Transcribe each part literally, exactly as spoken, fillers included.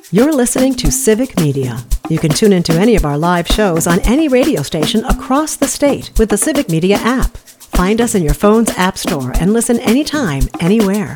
You're listening to Civic Media. You can tune into any of our live shows on any radio station across the state with the Civic Media app. Find us in your phone's app store and listen anytime, anywhere.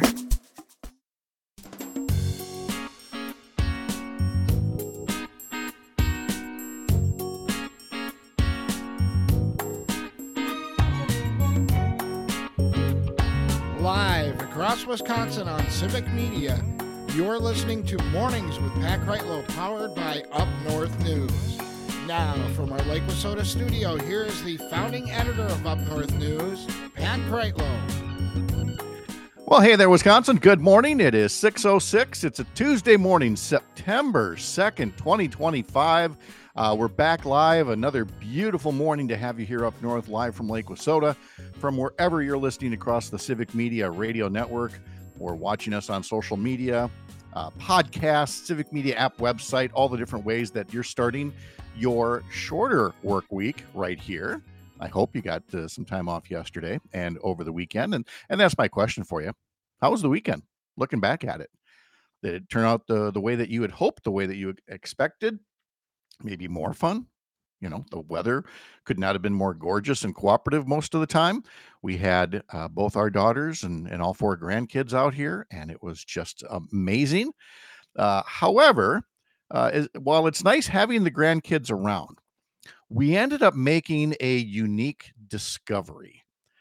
Live across Wisconsin on Civic Media, you're listening to Mornings with Pat Kreitlow, powered by Up North News. Now, from our Lake Wissota studio, here is the founding editor of Up North News, Pat Kreitlow. Well, hey there, Wisconsin. Good morning. It is six oh six. It's a Tuesday morning, September second, twenty twenty-five. Uh, we're back live. Another beautiful morning to have you here up north, live from Lake Wissota, from wherever you're listening across the Civic Media Radio Network or watching us on social media, uh, podcasts, Civic Media app, website, all the different ways that you're starting your shorter work week right here. I hope you got uh, some time off yesterday and over the weekend. And, and that's my question for you. How was the weekend? Looking back at it, did it turn out the, the way that you had hoped, the way that you expected? Maybe more fun? You know, the weather could not have been more gorgeous and cooperative most of the time. We had uh, both our daughters and, and all four grandkids out here, and it was just amazing. Uh, however, uh, is, while it's nice having the grandkids around, we ended up making a unique discovery,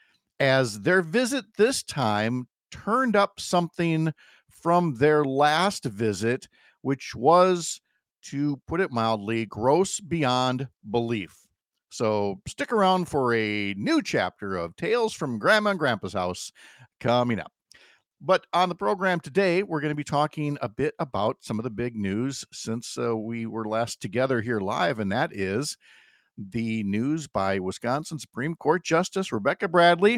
as their visit this time turned up something from their last visit, which was, to put it mildly, gross beyond belief. So stick around for a new chapter of Tales from Grandma and Grandpa's House coming up. But on the program today, we're going to be talking a bit about some of the big news since uh, we were last together here live, and that is the news by Wisconsin Supreme Court Justice Rebecca Bradley.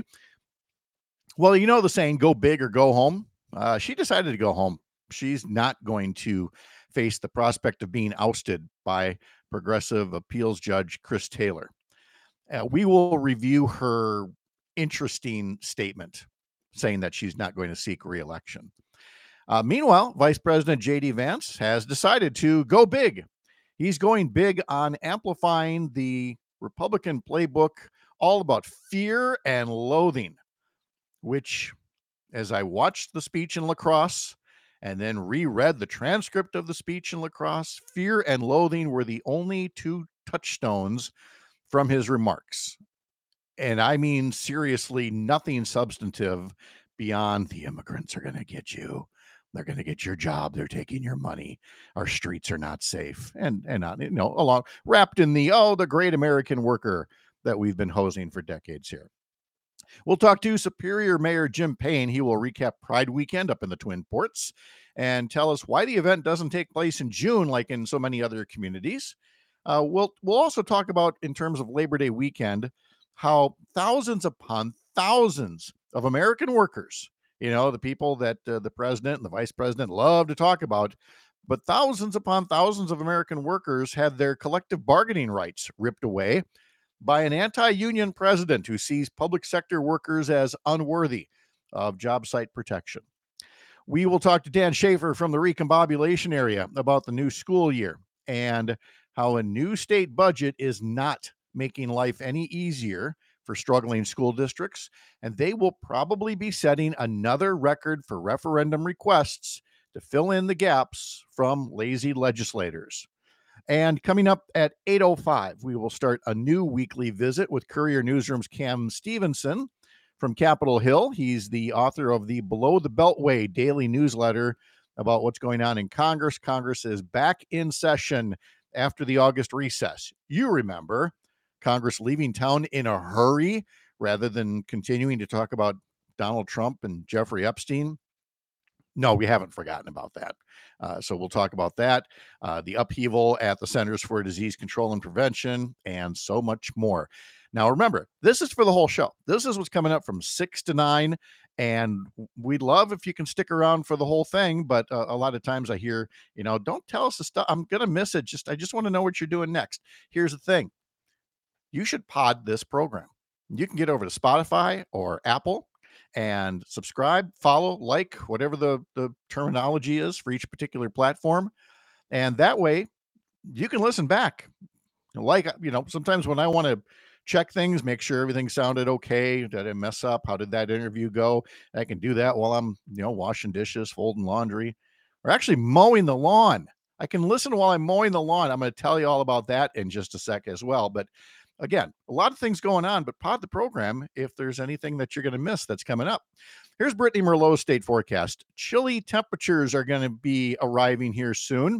Well, you know the saying, go big or go home. Uh, she decided to go home. She's not going to face the prospect of being ousted by progressive appeals judge Chris Taylor. Uh, we will review her interesting statement saying that she's not going to seek re-election. Uh, meanwhile, Vice President J D Vance has decided to go big. He's going big on amplifying the Republican playbook all about fear and loathing, which, as I watched the speech in La Crosse and then reread the transcript of the speech in La Crosse, fear and loathing were the only two touchstones from his remarks. And I mean, seriously, nothing substantive beyond the immigrants are going to get you. They're going to get your job. They're taking your money. Our streets are not safe. And, and not, you know, along wrapped in the, oh, the great American worker that we've been hosing for decades here. We'll talk to Superior Mayor Jim Payne. He will recap Pride Weekend up in the Twin Ports and tell us why the event doesn't take place in June like in so many other communities. Uh, we'll we'll also talk about, in terms of Labor Day weekend, how thousands upon thousands of American workers, you know, the people that uh, the president and the vice president love to talk about, but thousands upon thousands of American workers had their collective bargaining rights ripped away by an anti-union president who sees public sector workers as unworthy of job site protection. We will talk to Dan Schaefer from the recombobulation area about the new school year and how a new state budget is not making life any easier for struggling school districts, and they will probably be setting another record for referendum requests to fill in the gaps from lazy legislators. And coming up at eight oh five, we will start a new weekly visit with Courier Newsroom's Cam Stevenson from Capitol Hill. He's the author of the Below the Beltway daily newsletter about what's going on in Congress. Congress is back in session after the August recess. You remember Congress leaving town in a hurry rather than continuing to talk about Donald Trump and Jeffrey Epstein. No, we haven't forgotten about that. Uh, so we'll talk about that, uh, the upheaval at the Centers for Disease Control and Prevention, and so much more. Now, remember, this is for the whole show. This is what's coming up from six to nine, and we'd love if you can stick around for the whole thing. But uh, a lot of times I hear, you know, don't tell us the stuff. I'm going to miss it. Just I just want to know what you're doing next. Here's the thing. You should pod this program. You can get over to Spotify or Apple and subscribe, follow, like, whatever the, the terminology is for each particular platform. And that way you can listen back. Like, you know, sometimes when I want to check things, make sure everything sounded okay. Did I mess up? How did that interview go? I can do that while I'm, you know, washing dishes, folding laundry, or actually mowing the lawn. I can listen while I'm mowing the lawn. I'm going to tell you all about that in just a sec as well. But again, a lot of things going on, but pod the program if there's anything that you're going to miss that's coming up. Here's Brittany Merlot's state forecast. Chilly temperatures are going to be arriving here soon.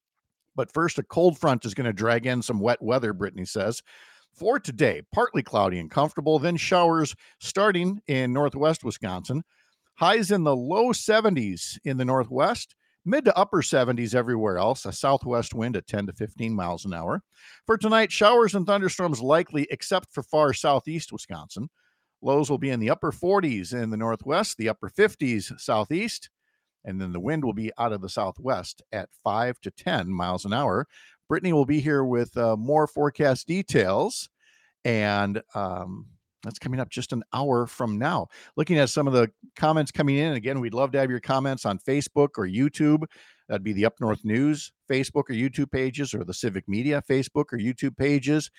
But first, a cold front is going to drag in some wet weather, Brittany says. For today, partly cloudy and comfortable, then showers starting in northwest Wisconsin. Highs in the low seventies in the northwest, mid to upper seventies everywhere else. A southwest wind at ten to fifteen miles an hour. For tonight, showers and thunderstorms likely except for far southeast Wisconsin. Lows will be in the upper forties in the northwest, the upper fifties southeast. And then the wind will be out of the southwest at five to ten miles an hour. Brittany will be here with uh, more forecast details. And um, that's coming up just an hour from now. Looking at some of the comments coming in. Again, we'd love to have your comments on Facebook or YouTube. That'd be the Up North News Facebook or YouTube pages, or the Civic Media Facebook or YouTube pages.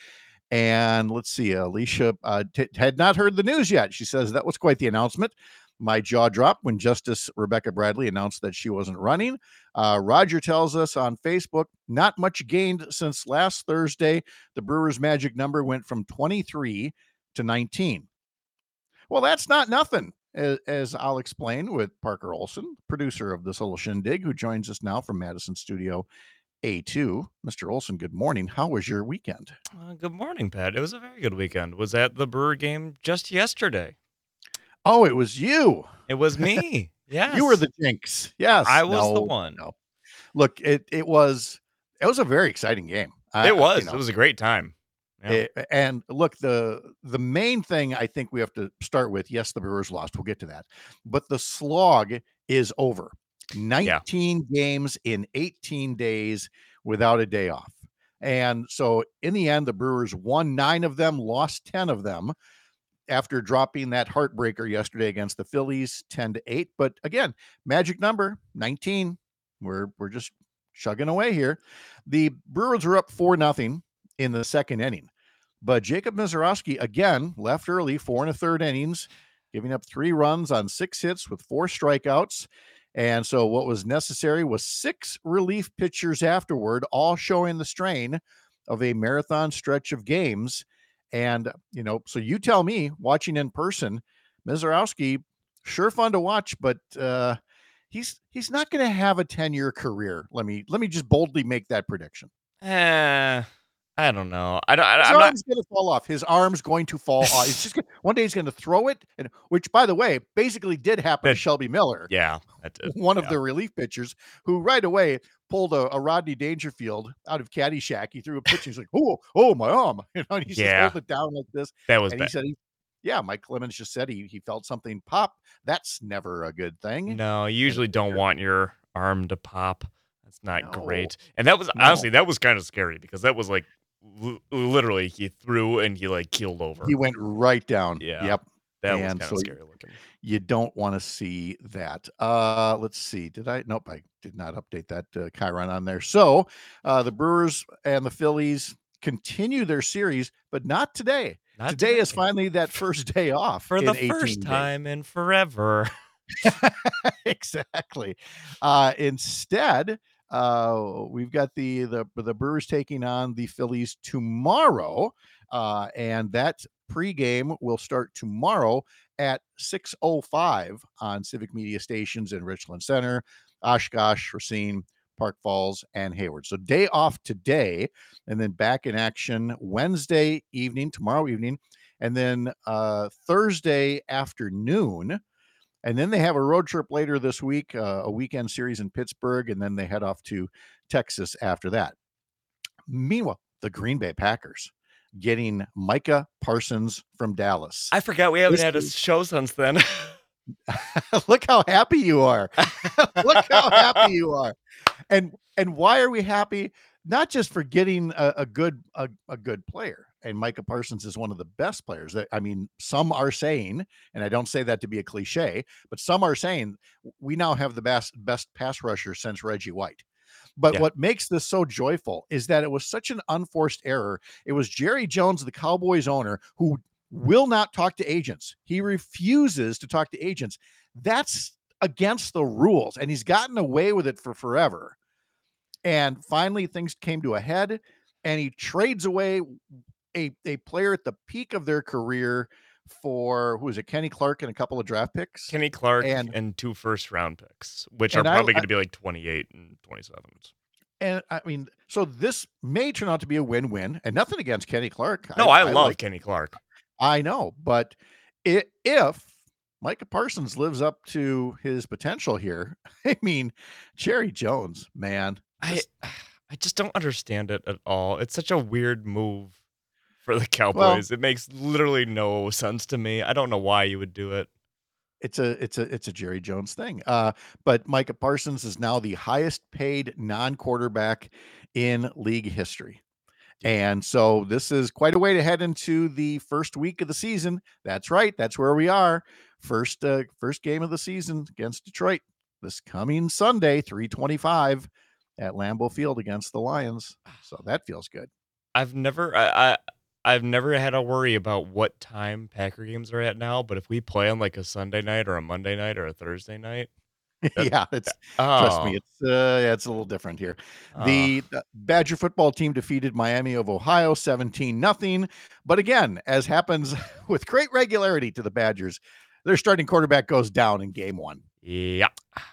And let's see, Alicia uh, t- had not heard the news yet. She says that was quite the announcement. My jaw dropped when Justice Rebecca Bradley announced that she wasn't running. Uh, Roger tells us on Facebook, not much gained since last Thursday. The Brewers' magic number went from twenty-three to nineteen. Well, that's not nothing, as, as I'll explain with Parker Olson, producer of this little shindig, who joins us now from Madison Studio A two. Mister Olson, good morning. How was your weekend? Uh, good morning, Pat. It was a very good weekend. Was at the Brewer game just yesterday. Oh, it was you. It was me. Yes. You were the jinx. Yes. I was no, the one. No. Look, it it was it was a very exciting game. It was. You know, it was a great time. Yeah. It, and look, the the main thing I think we have to start with, yes, the Brewers lost. We'll get to that. But the slog is over. nineteen yeah. games in eighteen days without a day off. And so in the end, the Brewers won nine of them, lost ten of them, after dropping that heartbreaker yesterday against the Phillies, ten to eight. But again, magic number, nineteen. We're we're just chugging away here. The Brewers were up four nothing in the second inning. But Jacob Misiorowski, again, left early, four and a third innings, giving up three runs on six hits with four strikeouts. And so what was necessary was six relief pitchers afterward, all showing the strain of a marathon stretch of games. And, you know, so you tell me, watching in person, Misiorowski, sure fun to watch, but uh, he's he's not going to have a ten-year career. Let me let me just boldly make that prediction. Eh, I don't know. I don't. I, His I'm arm's not... going to fall off. His arm's going to fall off. It's just gonna, one day he's going to throw it, and which, by the way, basically did happen that, to Shelby Miller. Yeah, that did, one yeah. of the relief pitchers, who right away pulled a, a Rodney Dangerfield out of Caddyshack. He threw a pitch. He's like, "Oh, oh, my arm!" You know, and he yeah. just pulled it down like this. That was and bad. He said, he, "Yeah." Mike Clemens just said he he felt something pop. That's never a good thing. No, you usually and, don't want your arm to pop. That's not no, great. And that was no. honestly that was kind of scary, because that was like l- literally he threw and he like keeled over. He went right down. Yeah. Yep. That and was kind so of scary looking. You don't want to see that. Uh, let's see. Did I? Nope, I did not update that uh, Chiron on there. So uh, the Brewers and the Phillies continue their series, but not today. Not today, today is finally that first day off for the in first time days. in forever. Exactly. Uh, instead, uh, we've got the, the the Brewers taking on the Phillies tomorrow, uh, and that pregame will start tomorrow at six oh five on Civic Media stations in Richland Center, Oshkosh, Racine, Park Falls, and Hayward. So day off today, and then back in action Wednesday evening, tomorrow evening, and then uh, Thursday afternoon. And then they have a road trip later this week, uh, a weekend series in Pittsburgh, and then they head off to Texas after that. Meanwhile, the Green Bay Packers getting Micah Parsons from Dallas. I forgot we haven't this had a is... show since then. Look how happy you are. Look how happy you are. And and why are we happy? Not just for getting a, a good a, a good player. And Micah Parsons is one of the best players. That I mean, some are saying, and I don't say that to be a cliche, but some are saying we now have the best best pass rusher since Reggie White. But Yeah. what makes this so joyful is that it was such an unforced error. It was Jerry Jones, the Cowboys owner, who will not talk to agents. He refuses to talk to agents. That's against the rules, and he's gotten away with it for forever. And finally, things came to a head, and he trades away a, a player at the peak of their career for, who is it, Kenny Clark and a couple of draft picks. Kenny Clark and, And- two first round picks, which are And I- probably I- going to be like twenty-eight and twenty-seven. And I mean, so this may turn out to be a win-win, and nothing against Kenny Clark. No, I, love like- Kenny Clark. I know, but it, if Micah Parsons lives up to his potential here, I mean, Jerry Jones, man, I just- I just don't understand it at all. It's such a weird move for the Cowboys. It makes literally no sense to me. I don't know why you would do it. it's a it's a it's a Jerry Jones thing. Uh, but Micah Parsons is now the highest paid non-quarterback in league history. And so this is quite a way to head into the first week of the season. That's right. That's where we are. First uh, first game of the season against Detroit this coming Sunday, three twenty-five at Lambeau Field against the Lions. So that feels good. I've never I, I I've never had to worry about what time Packer games are at now, but if we play on like a Sunday night or a Monday night or a Thursday night, yeah, it's oh, trust me, it's uh, yeah, it's a little different here. The uh, Badger football team defeated Miami of Ohio seventeen nothing. But again, as happens with great regularity to the Badgers, their starting quarterback goes down in game one. yeah.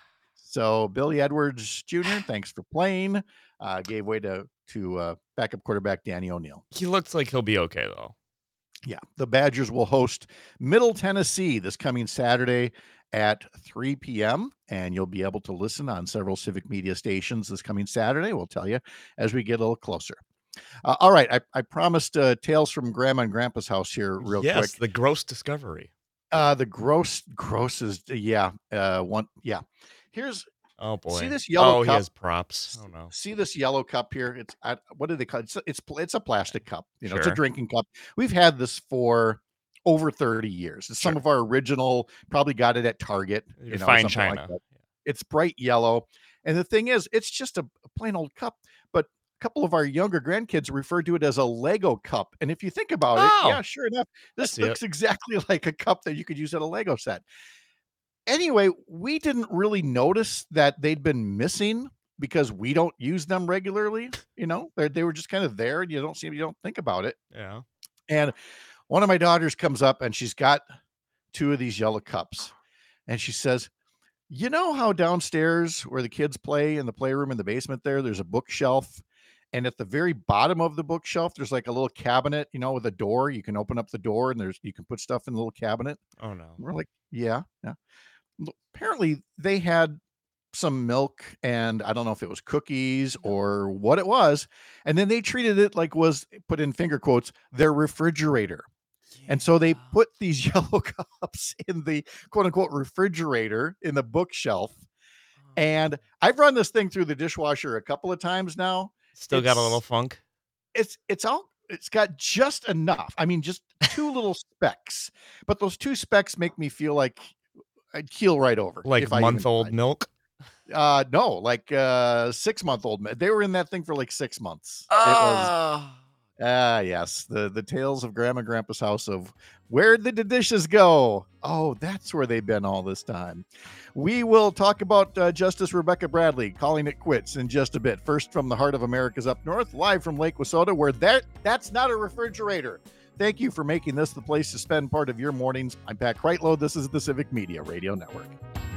So Billy Edwards Junior, thanks for playing, uh, gave way to to uh, backup quarterback Danny O'Neill. He looks like he'll be okay though. Yeah, the Badgers will host Middle Tennessee this coming Saturday at three p.m. and you'll be able to listen on several Civic Media stations this coming Saturday. We'll tell you as we get a little closer. Uh, all right, I, I promised uh, Tales from Grandma and Grandpa's house here real yes, quick. the gross discovery. Uh, the gross, gross is yeah, uh, one yeah. Here's Oh boy. See this yellow Oh, he cup? has props. Oh no. See this yellow cup here? It's I, what do they call it? It's it's, it's a plastic cup. You know, it's a Sure. drinking cup. We've had this for over thirty years. It's some Sure. of our original. Probably got it at Target. You Your know, fine something like china. that. It's bright yellow, and the thing is, it's just a, a plain old cup. But a couple of our younger grandkids refer to it as a Lego cup. And if you think about Oh. it, yeah, sure enough, this see looks exactly like a cup that you could use at a Lego set. Anyway, we didn't really notice that they'd been missing because we don't use them regularly. You know, they they were just kind of there, and you don't see you don't think about it. Yeah. And one of my daughters comes up, and she's got two of these yellow cups, and she says, "You know how downstairs where the kids play in the playroom in the basement there, there's a bookshelf, and at the very bottom of the bookshelf, there's like a little cabinet, you know, with a door. You can open up the door, and there's you can put stuff in the little cabinet." Oh no. We're like, "Yeah, yeah." Apparently they had some milk, and I don't know if it was cookies or what it was, and then they treated it like was put in finger quotes their refrigerator. And so they put these yellow cups in the quote unquote refrigerator in the bookshelf. And I've run this thing through the dishwasher a couple of times now. Still got a it's- little funk. It's it's all it's got just enough. I mean, just two little specks, but those two specks make me feel like I'd keel right over. Like if I even month old tried. milk. Uh, no, like uh, six month old. They were in that thing for like six months. It was ah yes, the the tales of Grandma and Grandpa's house of where did the dishes go? Oh, that's where they've been all this time. We will talk about uh, Justice Rebecca Bradley calling it quits in just a bit. First, from the heart of America's up north, live from Lake Wissota, where that that's not a refrigerator. Thank you for making this the place to spend part of your mornings. I'm Pat Kreitlow. This is the Civic Media Radio Network.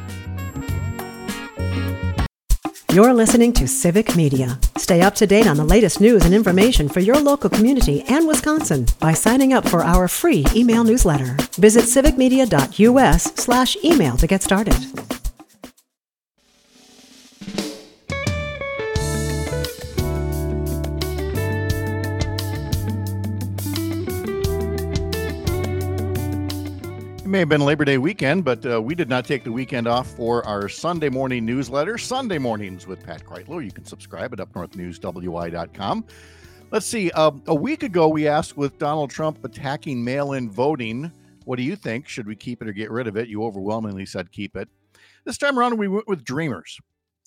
You're listening to Civic Media. Stay up to date on the latest news and information for your local community and Wisconsin by signing up for our free email newsletter. Visit civicmedia.us slash email to get started. It may have been Labor Day weekend, but uh, we did not take the weekend off for our Sunday morning newsletter, Sunday Mornings with Pat Kreitlow. You can subscribe at up north news w i dot com. Let's see. Uh, a week ago, we asked, with Donald Trump attacking mail-in voting, what do you think? Should we keep it or get rid of it? You overwhelmingly said keep it. This time around, we went with Dreamers.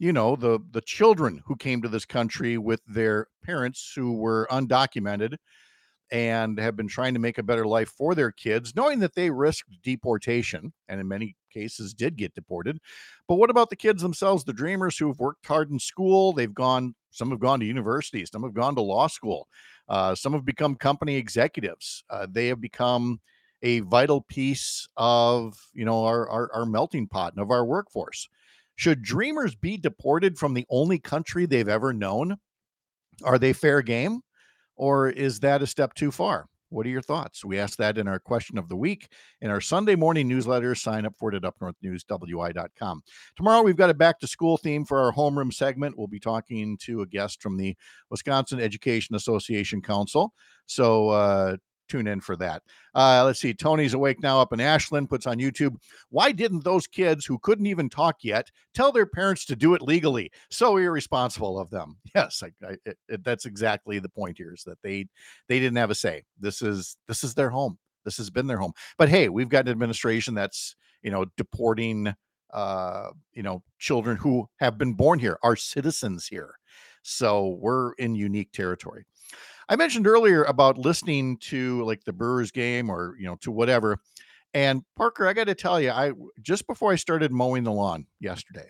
you know, the the children who came to this country with their parents who were undocumented and have been trying to make a better life for their kids, knowing that they risked deportation and in many cases did get deported. But what about the kids themselves, the dreamers who have worked hard in school? They've gone, some have gone to universities, some have gone to law school, uh, some have become company executives. Uh, they have become a vital piece of, you know, our, our, our melting pot and of our workforce. Should dreamers be deported from the only country they've ever known? Are they fair game? Or is that a step too far? What are your thoughts? We asked that in our question of the week in our Sunday morning newsletter. Sign up for it at up north news w i dot com. Tomorrow, we've got a back to school theme for our homeroom segment. We'll be talking to a guest from the Wisconsin Education Association Council. So, uh, tune in for that. Uh, let's see. Tony's awake now up in Ashland, puts on YouTube. Why didn't those kids who couldn't even talk yet tell their parents to do it legally? So irresponsible of them. Yes, I, I, it, it, that's exactly the point here, is that they they didn't have a say. This is this is their home. This has been their home. But hey, we've got an administration that's, you know, deporting, uh, you know, children who have been born here, are citizens here. So we're in unique territory. I mentioned earlier about listening to like the Brewers game or, you know, to whatever. And Parker, I got to tell you, I just before I started mowing the lawn yesterday,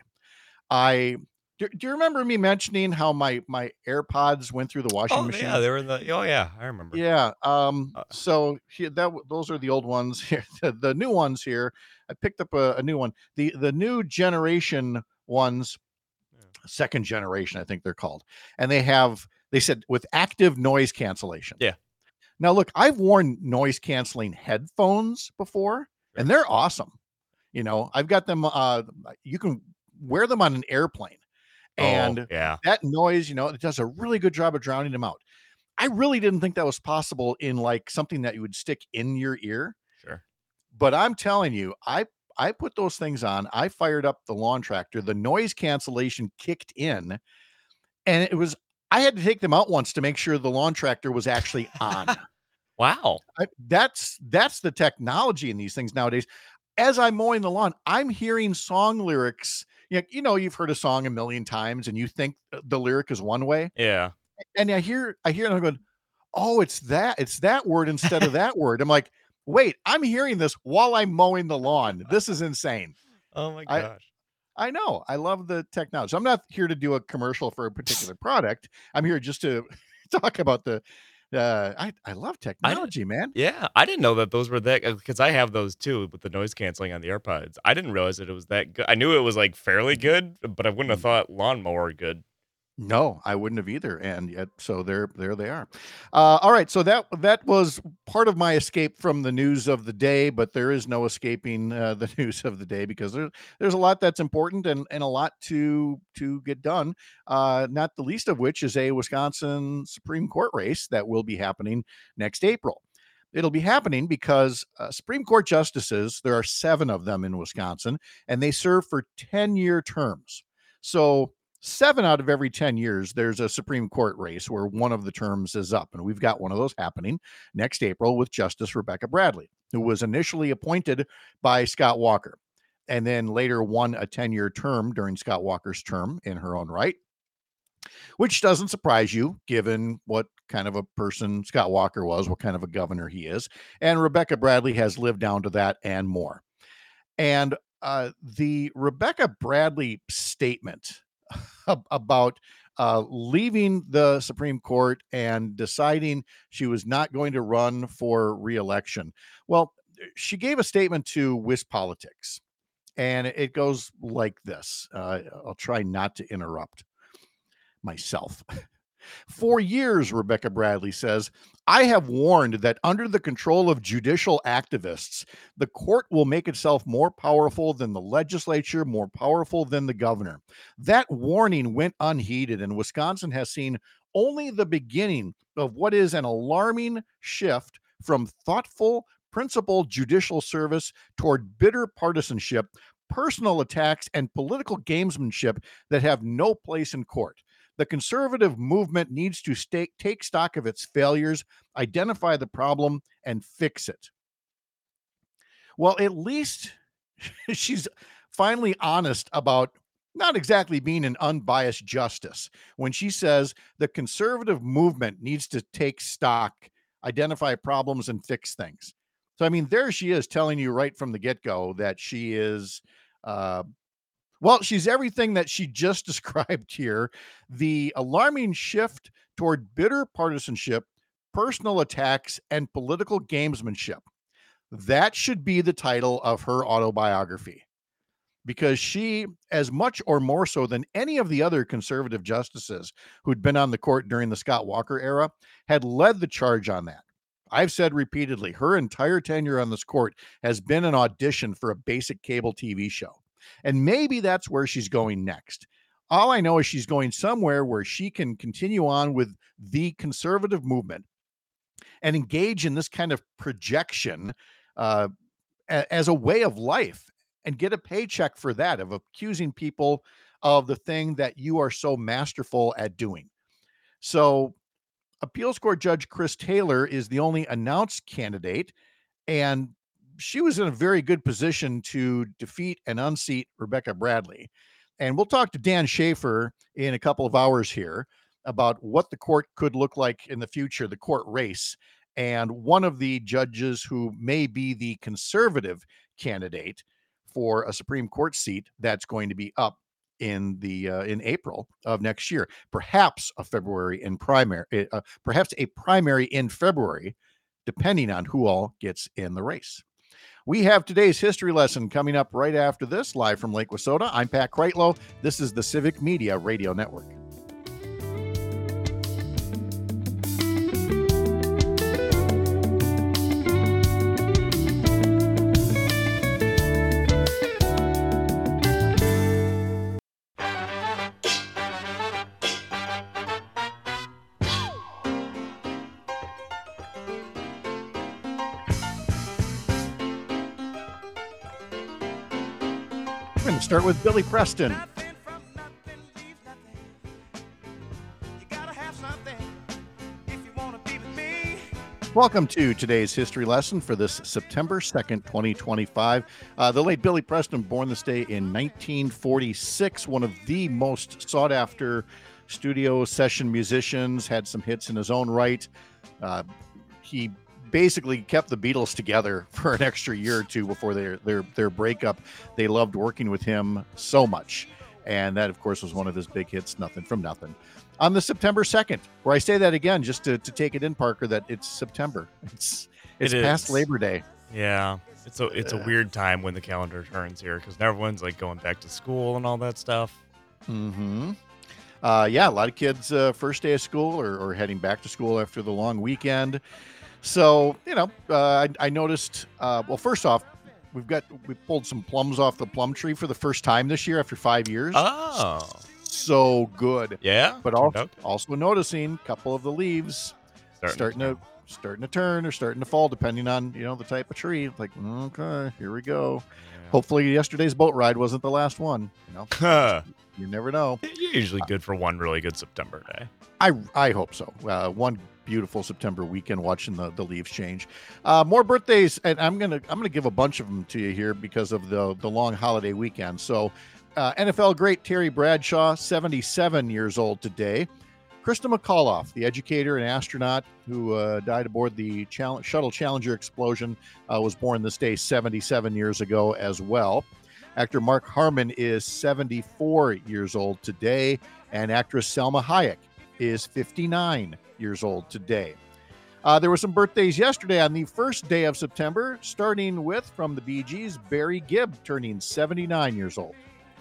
I do, do you remember me mentioning how my my AirPods went through the washing Oh machine? yeah, they were in the. Oh yeah, I remember. Yeah. Um. Uh, So here, that those are the old ones here. The, the new ones here. I picked up a, a new one. The the new generation ones, yeah. second generation, I think they're called, and they have. They said with active noise cancellation. Yeah. Now, look, I've worn noise canceling headphones before, and they're awesome. You know, I've got them. Uh, you can wear them on an airplane, and oh, yeah, that noise, you know, it does a really good job of drowning them out. I really didn't think that was possible in like something that you would stick in your ear. Sure. But I'm telling you, I I put those things on. I fired up the lawn tractor. The noise cancellation kicked in, and it was. I had to take them out once to make sure the lawn tractor was actually on. Wow. I, that's that's the technology in these things nowadays. As I'm mowing the lawn, I'm hearing song lyrics. You know, you know, you've heard a song a million times, and you think the lyric is one way, Yeah. and I hear I hear, and I'm going, "Oh, it's that it's that word instead of that word." I'm like, "Wait, I'm hearing this while I'm mowing the lawn. This is insane." Oh my I gosh. I know. I love the technology. So I'm not here to do a commercial for a particular product. I'm here just to talk about the. Uh, I I love technology, man. Yeah, I didn't know that those were that because I have those too with the noise canceling on the AirPods. I didn't realize that it was that good. I knew it was like fairly good, but I wouldn't have Mm. thought lawnmower good. No, I wouldn't have either. And yet, so there, there they are. Uh, all right. So that that was part of my escape from the news of the day, but there is no escaping uh, the news of the day because there's there's a lot that's important and and a lot to to get done. Uh, not the least of which is a Wisconsin Supreme Court race that will be happening next April. It'll be happening because uh, Supreme Court justices, there are seven of them in Wisconsin, and they serve for ten-year terms. So seven out of every ten years, there's a Supreme Court race where one of the terms is up. And we've got one of those happening next April with Justice Rebecca Bradley, who was initially appointed by Scott Walker and then later won a ten-year term during Scott Walker's term in her own right, which doesn't surprise you given what kind of a person Scott Walker was, what kind of a governor he is. And Rebecca Bradley has lived down to that and more. And uh, the Rebecca Bradley statement about uh, leaving the Supreme Court and deciding she was not going to run for reelection. Well, she gave a statement to WisPolitics, and it goes like this. Uh, I'll try not to interrupt myself. For years, Rebecca Bradley says, I have warned that under the control of judicial activists, the court will make itself more powerful than the legislature, more powerful than the governor. That warning went unheeded, and Wisconsin has seen only the beginning of what is an alarming shift from thoughtful, principled judicial service toward bitter partisanship, personal attacks, and political gamesmanship that have no place in court. The conservative movement needs to stay, take stock of its failures, identify the problem, and fix it. Well, at least she's finally honest about not exactly being an unbiased justice when she says the conservative movement needs to take stock, identify problems, and fix things. So, I mean, there she is telling you right from the get-go that she is, uh, well, she's everything that she just described here. The alarming shift toward bitter partisanship, personal attacks, and political gamesmanship. That should be the title of her autobiography, because she, as much or more so than any of the other conservative justices who'd been on the court during the Scott Walker era, had led the charge on that. I've said repeatedly, her entire tenure on this court has been an audition for a basic cable T V show. And maybe that's where she's going next. All I know is she's going somewhere where she can continue on with the conservative movement and engage in this kind of projection uh, a- as a way of life and get a paycheck for that, of accusing people of the thing that you are so masterful at doing. So appeals court judge Chris Taylor is the only announced candidate, and she was in a very good position to defeat and unseat Rebecca Bradley. And we'll talk to Dan Schaefer in a couple of hours here about what the court could look like in the future, the court race. And one of the judges who may be the conservative candidate for a Supreme Court seat that's going to be up in the uh, in April of next year, perhaps a February in primary, uh, perhaps a primary in February, depending on who all gets in the race. We have today's history lesson coming up right after this, live from Lake Wissota. I'm Pat Kreitlow. This is the Civic Media Radio Network. We're going to start with Billy Preston. Welcome to today's history lesson for this September second, twenty twenty-five. Uh, the late Billy Preston, born this day in nineteen forty-six, one of the most sought-after studio session musicians, had some hits in his own right. Uh, he basically kept the Beatles together for an extra year or two before their their their breakup. They loved working with him so much. And that, of course, was one of his big hits, Nothing from Nothing, on the September second, where I say that again just to, to take it in, Parker, that it's September. It's it's It past is. Labor Day. Yeah, it's a it's a weird time when the calendar turns here because everyone's like going back to school and all that stuff. Mm-hmm. Uh, yeah, a lot of kids uh, first day of school or, or heading back to school after the long weekend. So, you know, uh, I, I noticed, uh, well, first off, we've got, we pulled some plums off the plum tree for the first time this year after five years. Oh, So good. yeah. But turned also, out also noticing a couple of the leaves starting, starting to, starting to turn or starting to fall, depending on, you know, the type of tree. Like, okay, here we go. Yeah. Hopefully yesterday's boat ride wasn't the last one. You know, Huh. you never know. Usually good for one really good September day. I I hope so. Uh, one beautiful September weekend watching the, the leaves change. Uh, more birthdays, and I'm gonna I'm gonna give a bunch of them to you here because of the the long holiday weekend. So, uh, N F L great Terry Bradshaw, seventy-seven years old today. Krista McAuliffe, the educator and astronaut who uh, died aboard the Chal- Shuttle Challenger explosion, uh, was born this day seventy-seven years ago as well. Actor Mark Harmon is seventy-four years old today, and actress Selma Hayek is fifty-nine years old today. Uh, there were some birthdays yesterday on the first day of September, starting with, from the Bee Gees, Barry Gibb, turning seventy-nine years old.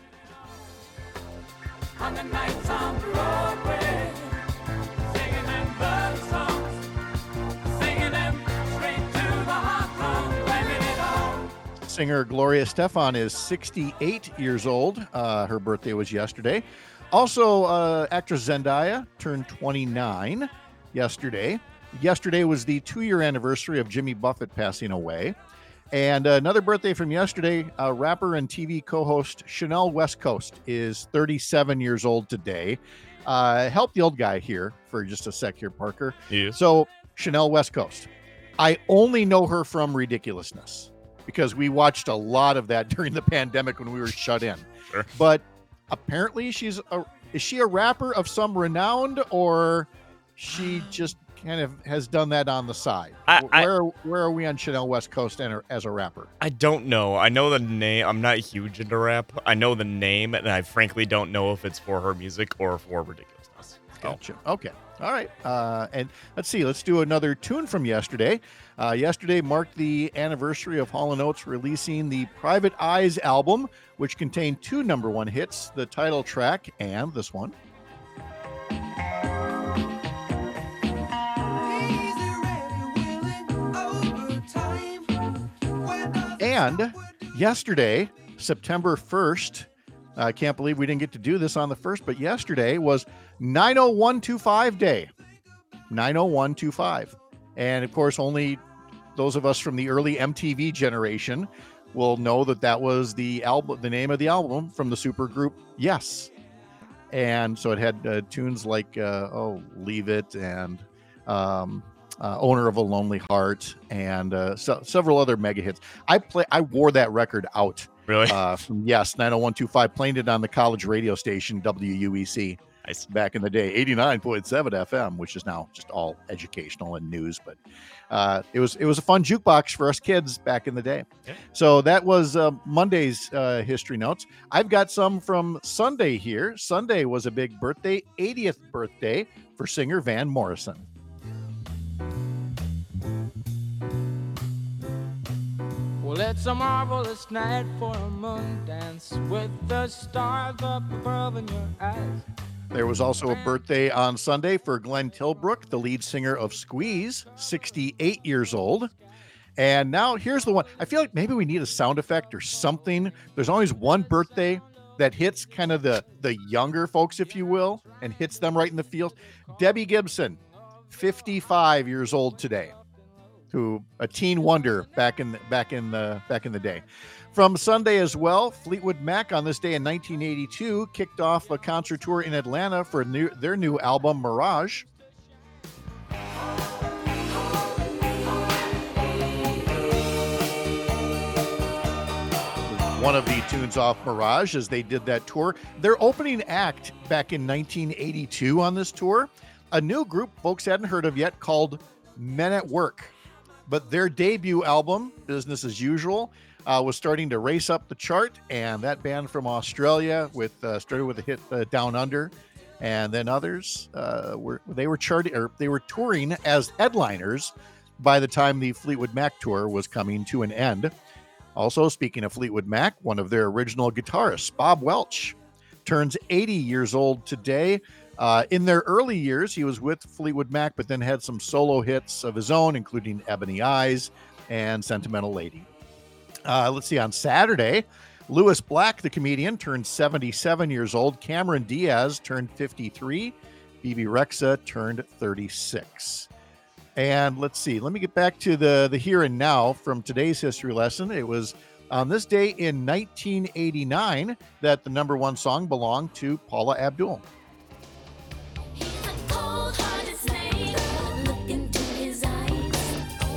On the nights on Broadway, singing them bird songs, singing them straight to the heart, blaming it all. Singer Gloria Estefan is sixty-eight years old. Uh, her birthday was yesterday. Also, uh, actress Zendaya turned twenty-nine yesterday. Yesterday was the two-year anniversary of Jimmy Buffett passing away. And another birthday from yesterday, uh, rapper and T V co-host Chanel West Coast is thirty-seven years old today. Uh, help the old guy here for just a sec here, Parker. Yes. So, Chanel West Coast. I only know her from Ridiculousness because we watched a lot of that during the pandemic when we were shut in. Sure. But apparently she's a is she a rapper of some renown, or she just kind of has done that on the side? I- I- where where are we on Chanel West Coast and as a rapper? I don't know. I know the name. I'm not huge into rap. I know the name, and I frankly don't know if it's for her music or for ridiculousness. So, Gotcha. Okay. All right. Uh, and let's see. Let's do another tune from yesterday. Uh, yesterday marked the anniversary of Hall and Oates releasing the Private Eyes album, which contained two number one hits, the title track and this one. And yesterday, September first, I can't believe we didn't get to do this on the first, but yesterday was nine oh one two five day. nine oh one two five. And of course, only those of us from the early M T V generation will know that that was the album, the name of the album from the supergroup Yes. And so it had uh, tunes like, uh, oh, Leave It, and um, uh, Owner of a Lonely Heart, and uh, so, several other mega hits. I play, I wore that record out. really? Uh, from Yes, nine oh one two five, playing it on the college radio station W U E C Nice. back in the day, eighty-nine point seven F M, which is now just all educational and news. But uh, it was it was a fun jukebox for us kids back in the day. Yeah. So that was uh, Monday's uh, history notes. I've got some from Sunday here. Sunday was a big birthday, eightieth birthday for singer Van Morrison. Well, it's a marvelous night for a moon dance with the stars up above in your eyes. There was also a birthday on Sunday for Glenn Tilbrook, the lead singer of Squeeze, sixty-eight years old. And now here's the one. I feel like maybe we need a sound effect or something. There's always one birthday that hits kind of the, the younger folks, if you will, and hits them right in the field. Debbie Gibson, fifty-five years old today, who a teen wonder back in the, back in the back in the day. From Sunday as well, Fleetwood Mac on this day in nineteen eighty-two kicked off a concert tour in Atlanta for new, their new album Mirage. One of the tunes off Mirage as they did that tour. Their opening act back in nineteen eighty-two on this tour, a new group folks hadn't heard of yet called Men at Work. But their debut album, Business as Usual, uh, was starting to race up the chart, and that band from Australia with uh, started with a hit uh, Down Under, and then others uh, were they were charting or they were touring as headliners by the time the Fleetwood Mac tour was coming to an end. Also, speaking of Fleetwood Mac, one of their original guitarists, Bob Welch, turns eighty years old today. Uh, in their early years, he was with Fleetwood Mac, but then had some solo hits of his own, including Ebony Eyes and Sentimental Lady. Uh, let's see, on Saturday, Lewis Black, the comedian, turned seventy-seven years old. Cameron Diaz turned fifty-three. Bebe Rexha turned thirty-six. And let's see, let me get back to the, the here and now from today's history lesson. It was on this day in nineteen eighty-nine that the number one song belonged to Paula Abdul. He's a cold-hearted snake. Look into his eyes.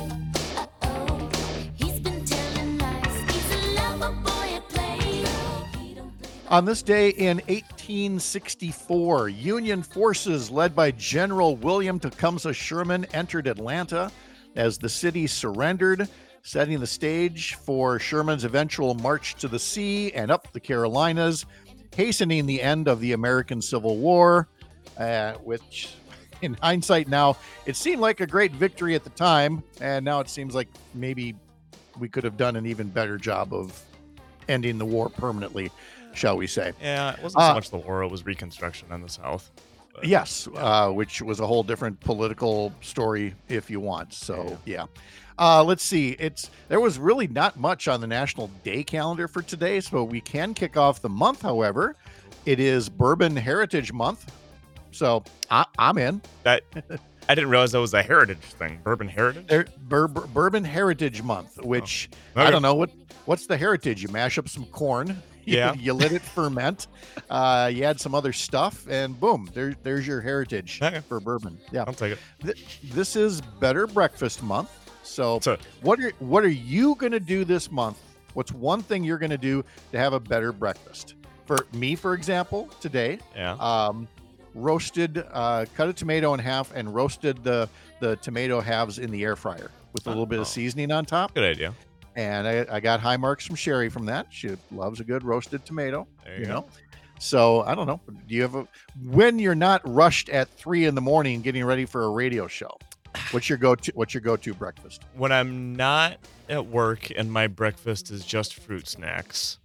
Uh-oh, he's been telling lies. He's a lover boy at play. He don't play. On this day in eighteen sixty-four, Union forces led by General William Tecumseh Sherman entered Atlanta as the city surrendered, setting the stage for Sherman's eventual march to the sea and up the Carolinas, hastening the end of the American Civil War, uh, which in hindsight now, it seemed like a great victory at the time, and now it seems like maybe we could have done an even better job of ending the war permanently, shall we say. Yeah, it wasn't Uh, so much the war; it was Reconstruction in the South. But, Yes, uh, which was a whole different political story, if you want. So, yeah. Uh, let's see. It's there was really not much on the National Day calendar for today, so we can kick off the month. However, it is Bourbon Heritage Month, so I, I'm in. that I didn't realize that was a heritage thing. Bourbon heritage. There, Bur- Bur- Bourbon Heritage Month, which I Okay. don't know what what's the heritage. You mash up some corn, you, Yeah. you let it ferment, uh, you add some other stuff, and boom, there, there's your heritage Okay. for bourbon. Yeah. I'll take it. Th- this is Better Breakfast Month. So, So- what are what are you going to do this month? What's one thing you're going to do to have a better breakfast? For me, for example, today, Yeah. um, roasted, uh, cut a tomato in half and roasted the the tomato halves in the air fryer with a little bit Oh. of seasoning on top. Good idea. And I, I got high marks from Sherry from that. She loves a good roasted tomato. There you, You go. know? So I don't know. Do you have a when you're not rushed at three in the morning getting ready for a radio show? What's your go to? What's your go to breakfast? When I'm not at work and my breakfast is just fruit snacks,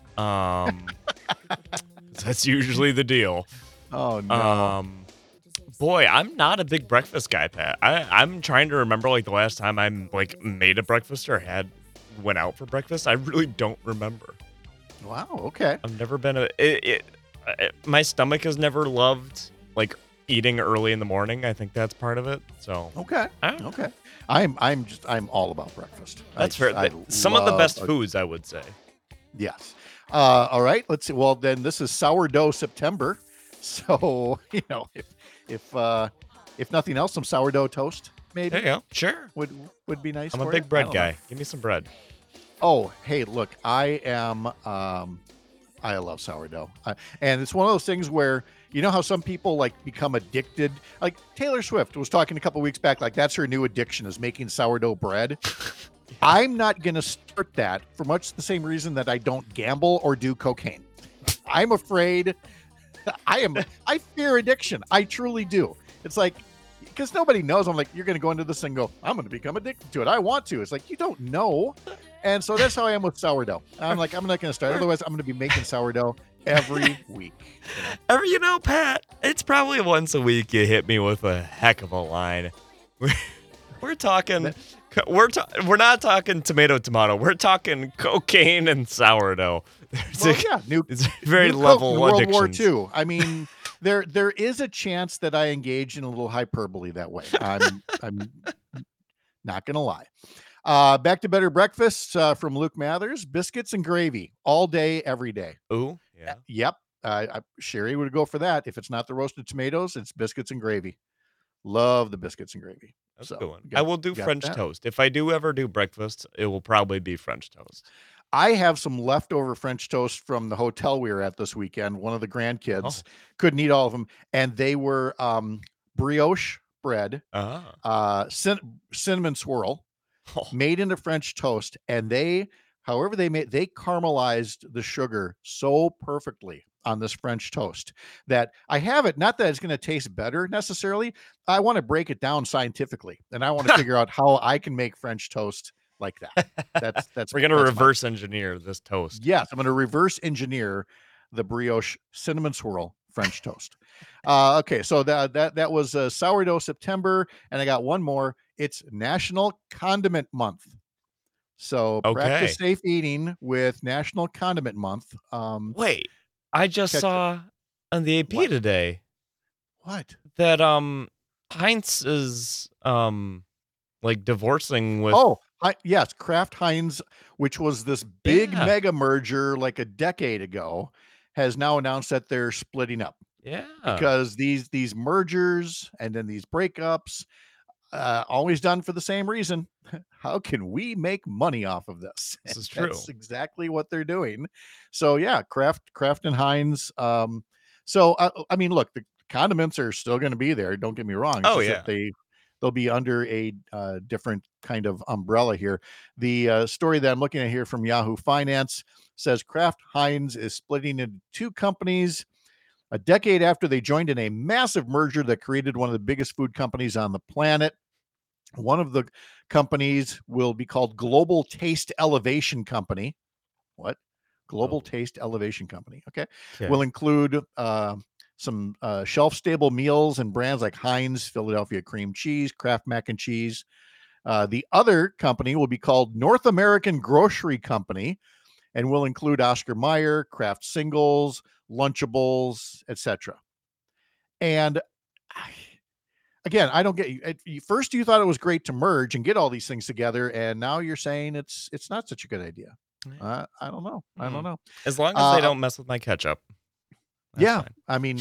um, that's usually the deal. Oh no! Um, boy, I'm not a big breakfast guy, Pat. I, I'm trying to remember like the last time I like made a breakfast or had went out for breakfast. I really don't remember. Wow. Okay. I've never been a. It, it, it, my stomach has never loved like eating early in the morning. I think that's part of it. So Okay. I don't know. Okay. I'm I'm just I'm all about breakfast. I That's just- fair. I Some of the love best a- foods, I would say. Yes. Uh, all right. Let's see. Well, then this is sourdough September. So you know, if if uh, if nothing else, some sourdough toast maybe There you go. Sure. would would be nice. I'm a for big you. I bread don't know. guy. Give me some bread. Oh, hey, look, I am. Um, I love sourdough, uh, and it's one of those things where you know how some people like become addicted. Like Taylor Swift was talking a couple weeks back, like that's her new addiction is making sourdough bread. I'm not going to start that for much the same reason that I don't gamble or do cocaine. I'm afraid. I am. I fear addiction. I truly do. It's like. Because nobody knows. I'm like, you're going to go into this and go, I'm going to become addicted to it. I want to. It's like, you don't know. And so that's how I am with sourdough. I'm like, I'm not going to start. Otherwise, I'm going to be making sourdough every week. Ever, you know, Pat, it's probably once a week you hit me with a heck of a line. We're, we're talking, we're ta- we're not talking tomato tomato. We're talking cocaine and sourdough. There's Well, a- yeah, new, It's very new level Coke in World War addictions. Two. I mean, there there is a chance that I engage in a little hyperbole that way. I'm I'm not going to lie. Uh, back to better breakfast uh, from Luke Mathers: biscuits and gravy all day, every day. Ooh, yeah. Yep. Uh, I, Sherry would go for that. If it's not the roasted tomatoes, it's biscuits and gravy. Love the biscuits and gravy. That's So, a good one. got- I will do got French that. toast. If I do ever do breakfast, it will probably be French toast. I have some leftover French toast from the hotel we were at this weekend. One of the grandkids Oh. couldn't eat all of them, and they were um, brioche bread, Ah. uh, cin- cinnamon swirl, Oh, made into French toast, and they, however they made, they caramelized the sugar so perfectly on this French toast that I have it. Not that it's going to taste better necessarily. I want to break it down scientifically, and I want to figure out how I can make French toast like that. That's that's We're gonna that's my- reverse engineer this toast. Yes, I'm going to reverse engineer the brioche cinnamon swirl French toast. Uh, okay, so that that that was uh, sourdough September, and I got one more. It's National Condiment Month. So Okay. practice safe eating with National Condiment Month. Um, Wait, I just Ketchup. saw on the A P What? today what? that um Heinz is um like divorcing with Oh, I, yes, Kraft Heinz, which was this big Yeah. mega merger like a decade ago, has now announced that they're splitting up. yeah. Because these these mergers and then these breakups uh always done for the same reason. How can we make money off of this? This is And that's true. exactly what they're doing. So yeah, Kraft Kraft and Heinz. Um so uh, I mean, look, the condiments are still going to be there, don't get me wrong. It's Oh, just yeah. that they they'll be under a uh, different kind of umbrella here. The uh, story that I'm looking at here from Yahoo Finance says Kraft Heinz is splitting into two companies a decade after they joined in a massive merger that created one of the biggest food companies on the planet. One of the companies will be called Global Taste Elevation Company. What? Global Oh. Taste Elevation Company. Okay. Okay. Will include uh, some uh, shelf stable meals and brands like Heinz, Philadelphia cream cheese, Kraft mac and cheese. Uh, the other company will be called North American Grocery Company and will include Oscar Mayer, Kraft Singles, Lunchables, et cetera. And I- again, I don't get you. At you- First, you thought it was great to merge and get all these things together, and now you're saying it's it's not such a good idea. Yeah. Uh, I don't know. I don't Mm. know. As long as uh, they don't mess with my ketchup. that's yeah, fine. I mean,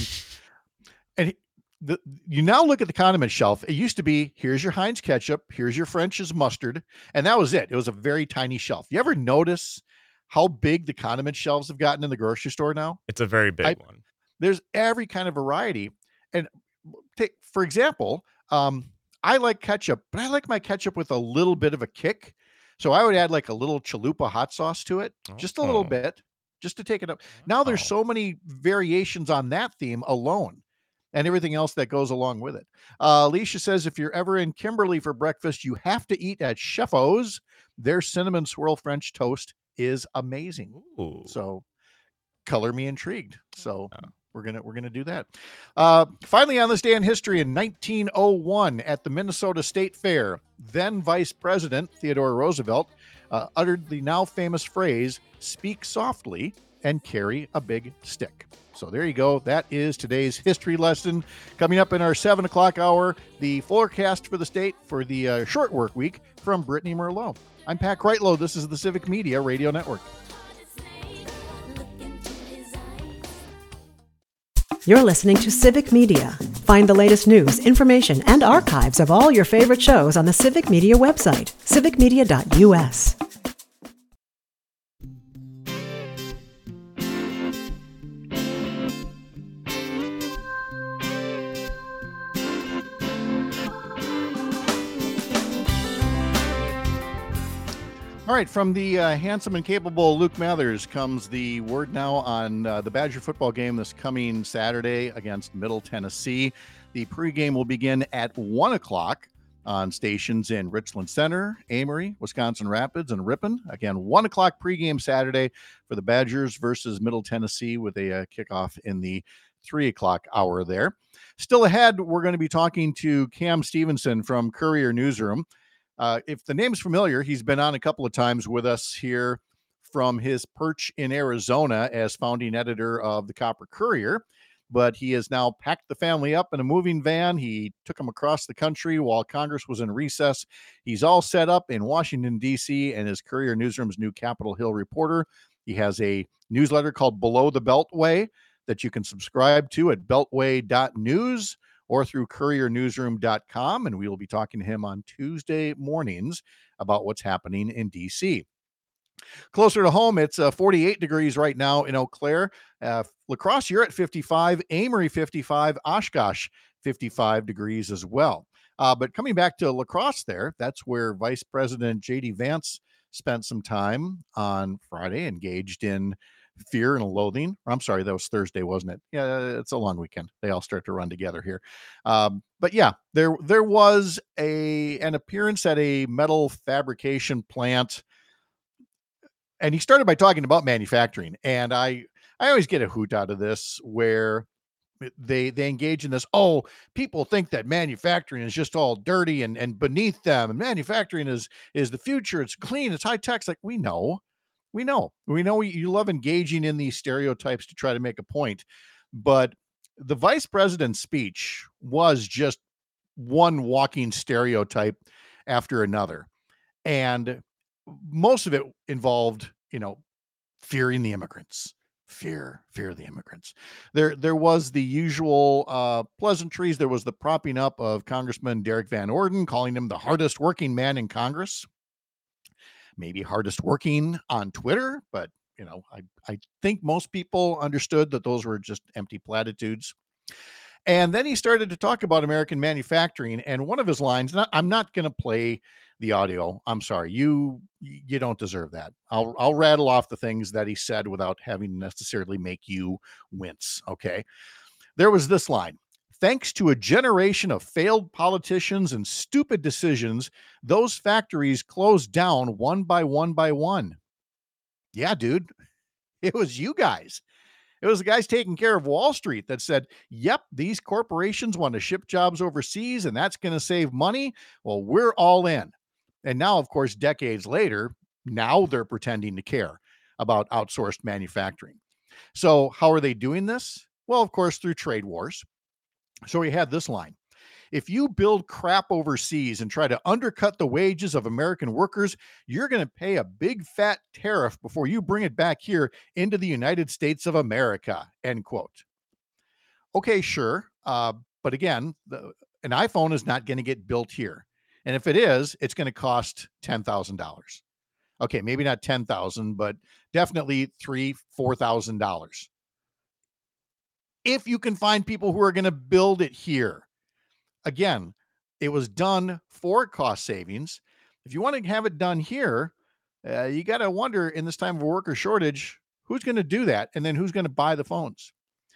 and he- the you now look at the condiment shelf. It used to be here's your Heinz ketchup, here's your French's mustard, and that was it. It was a very tiny shelf. You ever notice how big the condiment shelves have gotten in the grocery store now? It's a very big I- one. There's every kind of variety. And take, for example, um, I like ketchup, but I like my ketchup with a little bit of a kick. So I would add like a little chalupa hot sauce to it, just a little Oh. bit, just to take it up. Now there's Wow. so many variations on that theme alone and everything else that goes along with it. Uh, Alicia says, if you're ever in Kimberly for breakfast, you have to eat at Chef O's. Their cinnamon swirl French toast is amazing. Ooh. So color me intrigued. So Yeah. we're gonna we're gonna do that. Uh, finally, on this day in history, in nineteen oh one, at the Minnesota State Fair, then Vice President Theodore Roosevelt uh, uttered the now famous phrase, "Speak softly and carry a big stick." So there you go. That is today's history lesson. Coming up in our seven o'clock hour, the forecast for the state for the uh, short work week from Brittany Merlot. I'm Pat Kreitlow. This is the Civic Media Radio Network. Look into his eyes. You're listening to Civic Media. Find the latest news, information, and archives of all your favorite shows on the Civic Media website, civic media dot u s. All right, from the uh, handsome and capable Luke Mathers comes the word now on uh, the Badger football game this coming Saturday against Middle Tennessee. The pregame will begin at one o'clock on stations in Richland Center, Amory, Wisconsin Rapids, and Ripon. Again, one o'clock pregame Saturday for the Badgers versus Middle Tennessee with a uh, kickoff in the three o'clock hour there. Still ahead, we're going to be talking to Cam Stevenson from Courier Newsroom. Uh, if the name's familiar, he's been on a couple of times with us here from his perch in Arizona as founding editor of the Copper Courier, but he has now packed the family up in a moving van. He took them across the country while Congress was in recess. He's all set up in Washington, D C, and is Courier Newsroom's new Capitol Hill reporter. He has a newsletter called Below the Beltway that you can subscribe to at beltway dot news. Or through courier newsroom dot com, and we will be talking to him on Tuesday mornings about what's happening in D C. Closer to home, it's uh, forty-eight degrees right now in Eau Claire. Uh, La Crosse, you're at fifty-five. Amory, fifty-five. Oshkosh, fifty-five degrees as well. Uh, but coming back to La Crosse there, that's where Vice President J D Vance spent some time on Friday, engaged in Fear and Loathing. I'm sorry, that was Thursday, wasn't it? Yeah, it's a long weekend. They all start to run together here. Um, but yeah, there there was a an appearance at a metal fabrication plant, and he started by talking about manufacturing. And I I always get a hoot out of this where they they engage in this. Oh, people think that manufacturing is just all dirty and and beneath them, and manufacturing is is the future. It's clean. It's high tech. It's like, we know. We know, we know you love engaging in these stereotypes to try to make a point, but the vice president's speech was just one walking stereotype after another. And most of it involved, you know, fearing the immigrants, fear, fear the immigrants. There, there was the usual uh, pleasantries. There was the propping up of Congressman Derek Van Orden, calling him the hardest working man in Congress. Maybe hardest working on Twitter, but you know, I, I think most people understood that those were just empty platitudes. And then he started to talk about American manufacturing, and one of his lines, not, I'm not going to play the audio. I'm sorry, you you don't deserve that. I'll I'll rattle off the things that he said without having to necessarily make you wince. Okay, there was this line. Thanks to a generation of failed politicians and stupid decisions, those factories closed down one by one by one. Yeah, dude, it was you guys. It was the guys taking care of Wall Street that said, yep, these corporations want to ship jobs overseas and that's going to save money. Well, we're all in. And now, of course, decades later, now they're pretending to care about outsourced manufacturing. So how are they doing this? Well, of course, through trade wars. So he had this line. If you build crap overseas and try to undercut the wages of American workers, you're going to pay a big fat tariff before you bring it back here into the United States of America, end quote. Okay, sure. Uh, but again, the, an iPhone is not going to get built here. And if it is, it's going to cost ten thousand dollars. Okay, maybe not ten thousand, but definitely three, four thousand dollars. If you can find people who are going to build it here. Again, it was done for cost savings. If you want to have it done here, uh, you got to wonder in this time of worker shortage, who's going to do that? And then who's going to buy the phones?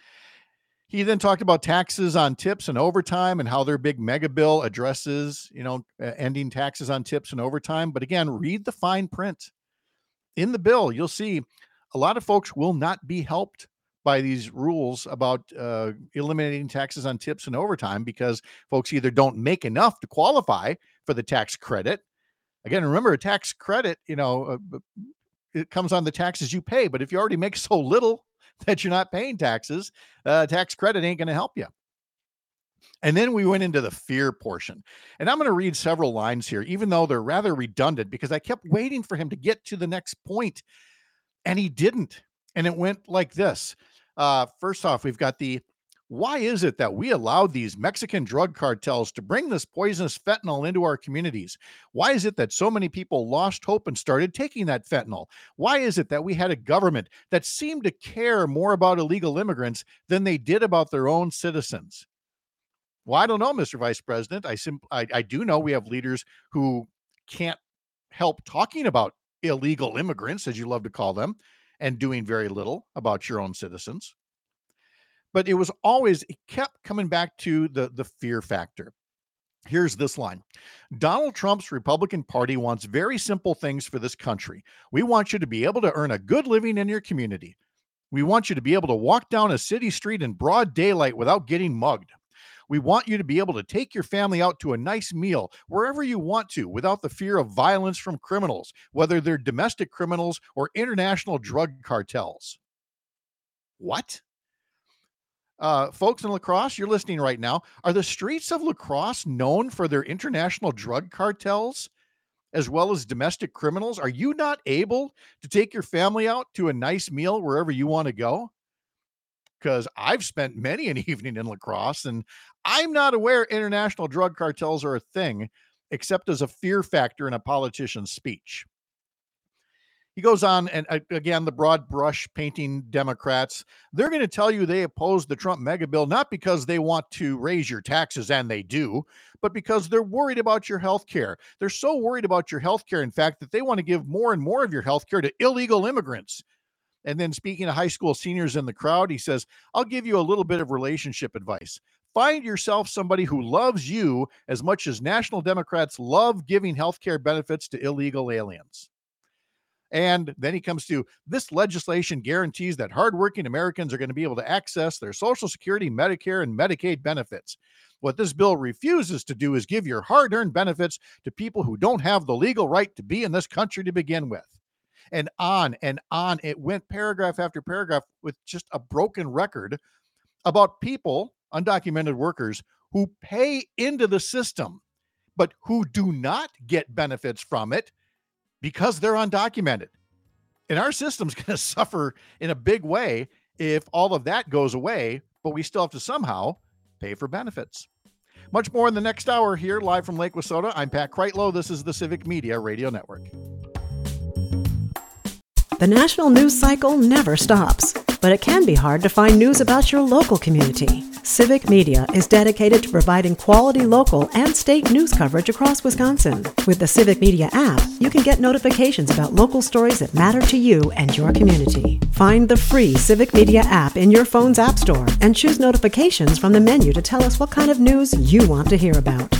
He then talked about taxes on tips and overtime and how their big mega bill addresses, you know, uh, ending taxes on tips and overtime. But again, read the fine print. In the bill, you'll see a lot of folks will not be helped by these rules about uh, eliminating taxes on tips and overtime because folks either don't make enough to qualify for the tax credit. Again, remember a tax credit, you know, uh, it comes on the taxes you pay. But if you already make so little that you're not paying taxes, uh, tax credit ain't going to help you. And then we went into the fear portion. And I'm going to read several lines here, even though they're rather redundant, because I kept waiting for him to get to the next point, and he didn't. And it went like this. Uh, first off, we've got the, why is it that we allowed these Mexican drug cartels to bring this poisonous fentanyl into our communities? Why is it that so many people lost hope and started taking that fentanyl? Why is it that we had a government that seemed to care more about illegal immigrants than they did about their own citizens? Well, I don't know, Mister Vice President. I, sim- I, I do know we have leaders who can't help talking about illegal immigrants, as you love to call them, and doing very little about your own citizens. But it was always, it kept coming back to the, the fear factor. Here's this line. Donald Trump's Republican Party wants very simple things for this country. We want you to be able to earn a good living in your community. We want you to be able to walk down a city street in broad daylight without getting mugged. We want you to be able to take your family out to a nice meal wherever you want to without the fear of violence from criminals, whether they're domestic criminals or international drug cartels. What? Uh, folks in La Crosse, you're listening right now. Are the streets of La Crosse known for their international drug cartels as well as domestic criminals? Are you not able to take your family out to a nice meal wherever you want to go? Because I've spent many an evening in La Crosse, and I'm not aware international drug cartels are a thing, except as a fear factor in a politician's speech. He goes on, and uh, again, the broad brush painting Democrats, they're going to tell you they oppose the Trump mega bill, not because they want to raise your taxes, and they do, but because they're worried about your health care. They're so worried about your health care, in fact, that they want to give more and more of your health care to illegal immigrants. And then speaking to high school seniors in the crowd, he says, I'll give you a little bit of relationship advice. Find yourself somebody who loves you as much as national Democrats love giving health care benefits to illegal aliens. And then he comes to, this legislation guarantees that hardworking Americans are going to be able to access their Social Security, Medicare, and Medicaid benefits. What this bill refuses to do is give your hard-earned benefits to people who don't have the legal right to be in this country to begin with. And on and on it went, paragraph after paragraph, with just a broken record about people, undocumented workers, who pay into the system, but who do not get benefits from it because they're undocumented. And our system's going to suffer in a big way if all of that goes away, but we still have to somehow pay for benefits. Much more in the next hour here, live from Lake Wissota. I'm Pat Kreitlow. This is the Civic Media Radio Network. The national news cycle never stops, but it can be hard to find news about your local community. Civic Media is dedicated to providing quality local and state news coverage across Wisconsin. With the Civic Media app, you can get notifications about local stories that matter to you and your community. Find the free Civic Media app in your phone's app store and choose notifications from the menu to tell us what kind of news you want to hear about.